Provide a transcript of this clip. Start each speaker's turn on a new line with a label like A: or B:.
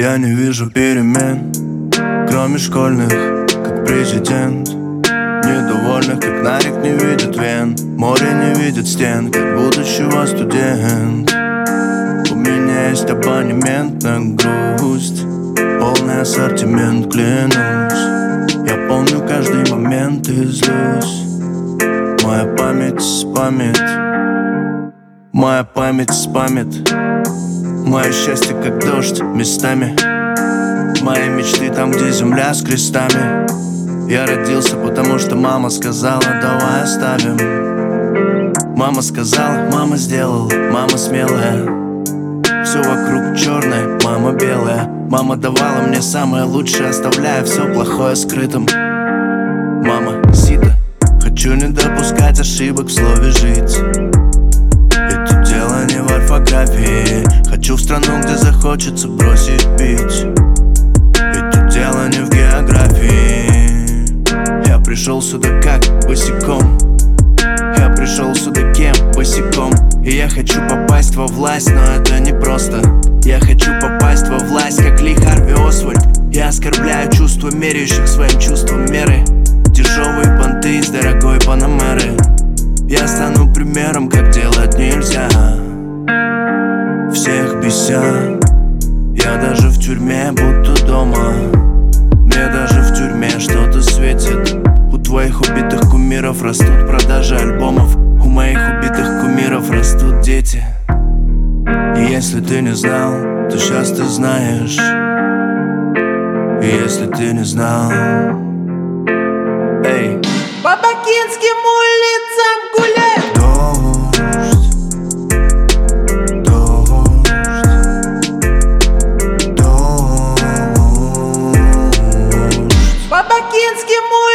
A: Я не вижу перемен, кроме школьных, как президент. Недовольных, как нарик не видит вен. Море не видит стен, как будущего студент. У меня есть абонемент на грусть, полный ассортимент, клянусь. Я помню каждый момент и злюсь. Моя память спамит, моя память спамит. Мое счастье как дождь местами. Мои мечты там, где земля с крестами. Я родился, потому что мама сказала: давай оставим. Мама сказала, мама сделала, мама смелая. Все вокруг черное, мама белая. Мама давала мне самое лучшее, оставляя все плохое скрытым. Мама сито, хочу не допускать ошибок в слове жить. И тут дело не в орфографии. Хочу в страну, где захочется бросить пить. И тут дело не в географии. Я пришел сюда как босиком. Я пришел сюда кем? Босиком. И я хочу попасть во власть, но это не просто. Я хочу попасть во власть, как Ли Харви Освальд. Я оскорбляю чувства меряющих своим чувством меры. Дешевые понты из дорогой Панамеры. Я стану примером, как делать нельзя. Всех беся. Я даже в тюрьме будто дома. Мне даже в тюрьме что-то светит. У твоих убитых кумиров растут продажи альбомов. У моих убитых кумиров растут дети. И если ты не знал, то сейчас ты знаешь. И если ты не знал, эй,
B: по бакинским улицам гуляют. По бакинским улицам